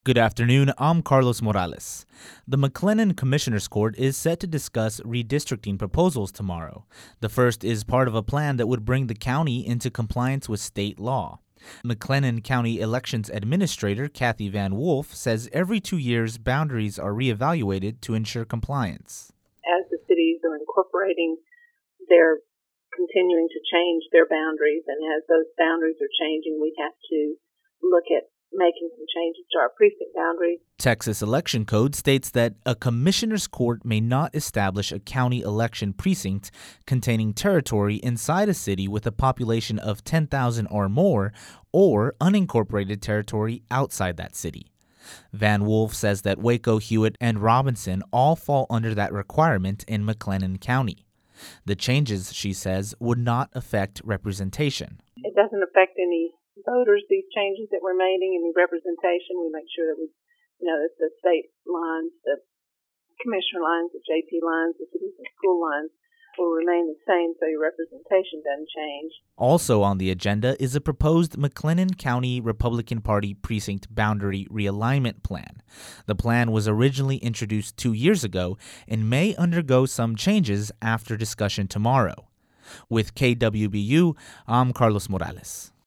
Good afternoon, I'm Carlos Morales. The McLennan Commissioners Court is set to discuss redistricting proposals tomorrow. The first is part of a plan that would bring the county into compliance with state law. McLennan County Elections Administrator Kathy Van Wolf says every 2 years boundaries are reevaluated to ensure compliance. As the cities are incorporating, they're continuing to change their boundaries, and as those boundaries are changing, we have to look at making some changes to our precinct boundaries. Texas Election Code states that a commissioner's court may not establish a county election precinct containing territory inside a city with a population of 10,000 or more, or unincorporated territory outside that city. Van Wolf says that Waco, Hewitt, and Robinson all fall under that requirement in McLennan County. The changes, she says, would not affect representation. It doesn't affect any voters, these changes that we're making, any representation. We make sure that that the state lines, the commissioner lines, the JP lines, the cities and school lines will remain the same, so your representation doesn't change. Also on the agenda is a proposed McLennan County Republican Party precinct boundary realignment plan. The plan was originally introduced 2 years ago and may undergo some changes after discussion tomorrow. With KWBU, I'm Carlos Morales.